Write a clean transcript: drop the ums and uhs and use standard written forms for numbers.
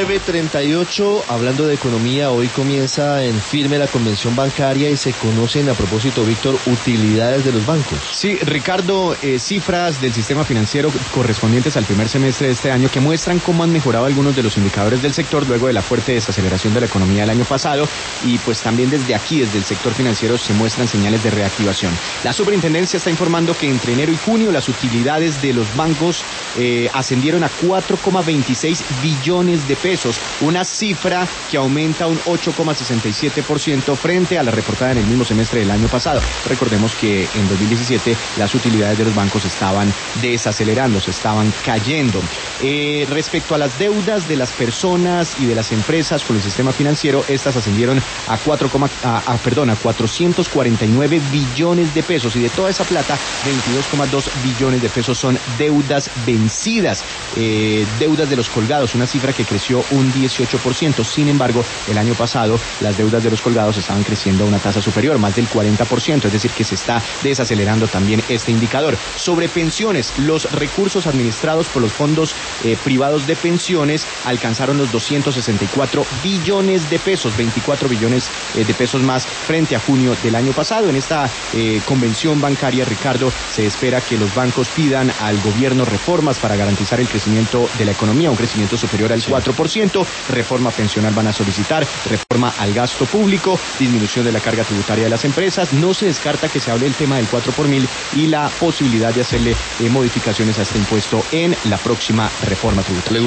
9:38, hablando de economía, hoy comienza en firme la convención bancaria y se conocen, a propósito, Víctor, utilidades de los bancos. Sí, Ricardo, cifras del sistema financiero correspondientes al primer semestre de este año que muestran cómo han mejorado algunos de los indicadores del sector luego de la fuerte desaceleración de la economía del año pasado, y pues también desde aquí, desde el sector financiero, se muestran señales de reactivación. La superintendencia está informando que entre enero y junio las utilidades de los bancos ascendieron a 4,26 billones de pesos, una cifra que aumenta un 8,67% frente a la reportada en el mismo semestre del año pasado. Recordemos que en 2017 las utilidades de los bancos estaban desacelerando, se estaban cayendo. Respecto a las deudas de las personas y de las empresas con el sistema financiero, estas ascendieron a 449 billones de pesos, y de toda esa plata, 22,2 billones de pesos son deudas vencidas, deudas de los colgados, una cifra que creció un 18%. Sin embargo, el año pasado las deudas de los colgados estaban creciendo a una tasa superior, más del 40%, es decir, que se está desacelerando también este indicador. Sobre pensiones, los recursos administrados por los fondos privados de pensiones alcanzaron los 264 billones de pesos, 24 billones de pesos más frente a junio del año pasado. En esta convención bancaria, Ricardo, se espera que los bancos pidan al gobierno reformas para garantizar el crecimiento de la economía, un crecimiento superior al 4%, reforma pensional van a solicitar, reforma al gasto público, disminución de la carga tributaria de las empresas. No se descarta que se hable el tema del 4 por mil y la posibilidad de hacerle modificaciones a este impuesto en la próxima reforma tributaria.